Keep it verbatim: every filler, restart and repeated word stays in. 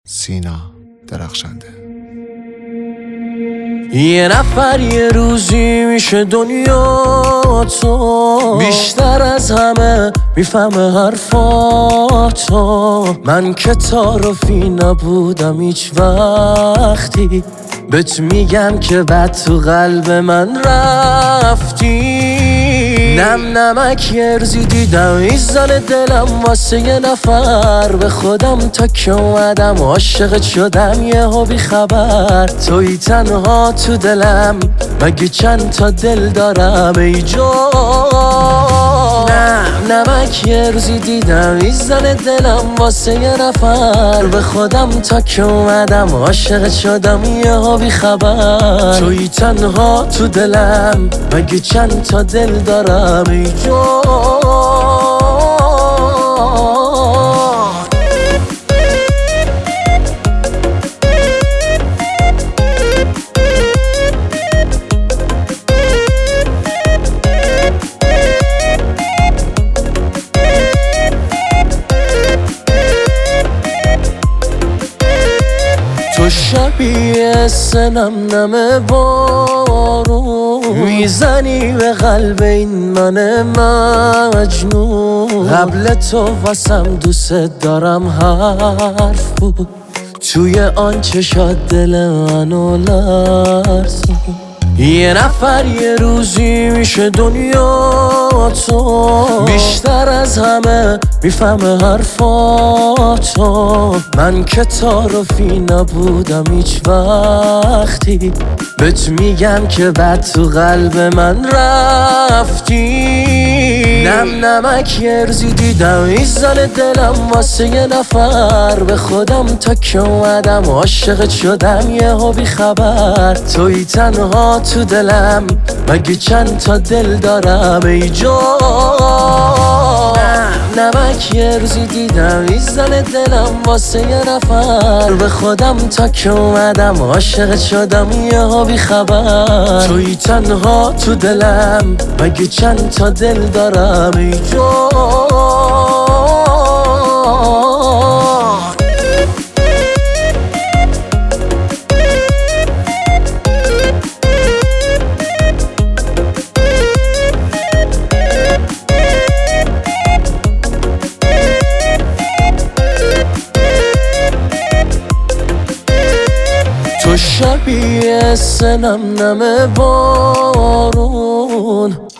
سینا درخشنده. یه نفر یه روزی میشه دنیا تو، بیشتر از همه میفهمه حرفاتو. من که تعارفی نبودم هیچ وقتی، بهت میگم که بعد تو قلب من رفتی. نم نمک ارزی دیدم ایزان دلم واسه یه نفر، به خودم تا که اومدم عاشقت شدم یهو بی خبر. توی تنها تو دلم، مگه چند تا دل دارم ای جان. نم نمک ارزی دیدم ایزان دلم واسه یه نفر، به خودم تا که اومدم عاشقت شدم یهو بی خبر. توی تنها تو دلم، مگه چند تا دل دارم ای جان. تو شبیه سنم نم بارون، میزنی به قلب این من مجنون. قبل تو واسم دوست دارم حرف بود، توی آن چشات دل منو لرزون. یه نفر یه روزی میشه دنیا تو، بیشتر از همه میفهمه حرفاتو. من که تعارفی نبودم هیچ وقتی، بهت میگم که بعد تو قلب من رفتی. نم نمک ارزی دیدم ایزان دلم واسه یه نفر، به خودم تا که اومدم عاشقت شدم یهو بی خبر. توی تنها تو دلم، مگه چند تا دل دارم ای جان. نمک ارزی دیدم ایزان دلم واسه یه نفر، به خودم تا که اومدم عاشقت شدم یهو بی خبر. توی تنها تو دلم، مگه چند تا دل دارم ای جان. تو شبیه سنم نم بارون،